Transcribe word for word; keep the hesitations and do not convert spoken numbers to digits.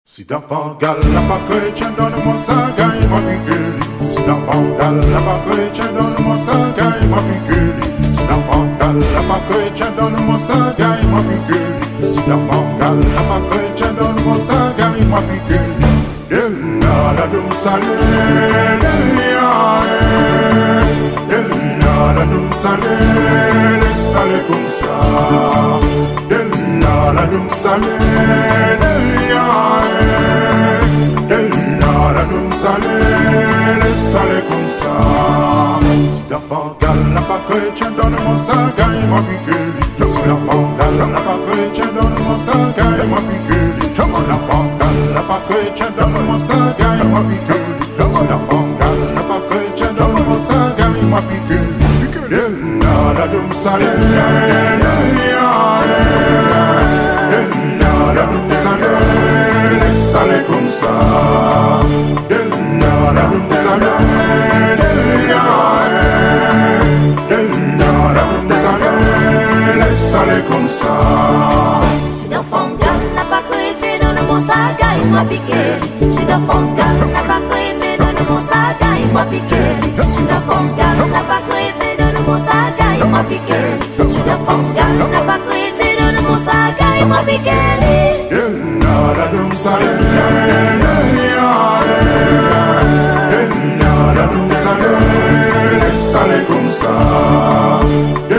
Si d'enfant gal la pas chrétien donne-moi ça gagne ma piqûre. Si d'enfant gal la pas chrétien donne-moi ça gagne ma piqûre. Si d'enfant gal la pas chrétien donne-moi ça gagne ma piqûre. Si d'enfant gal la pas chrétien donne-moi ça gagne ma piqûre. Della la dum salé delia della la dum salé le salé comme ça. Della la dum salé delia della la dum salé le salé comme ça. Si d'enfant gal la pas chrétien donne-moi ça gagne ma piqûre. Si d'enfant gal la pas chrétien donne-moi ça gagne ma piqûre. Si d'enfant gal la pas chrétien donne-moi ça gagne ma piqûre. Si d'enfant gal la pas chrétien donne-moi ça gagne ma piqûre. Della la dum salé delia della la dum salé le salé comme ça. Della la dum salé delia della la dum salé le salé comme ça. Si d'enfant gal n'a pas chrétien donne-moi ça gagne ma piquer. Si d'enfant gal n'a pas chrétien donne-moi ça gagne ma piquer. Si d'enfant gal n'a pas chrétien donne-moi ça gagne ma piquer. Si d'enfant gal n'a pas chrétien donne-moi ça gagne ma piquer. Della la dum salé delia della la dum salé le salé comme ça.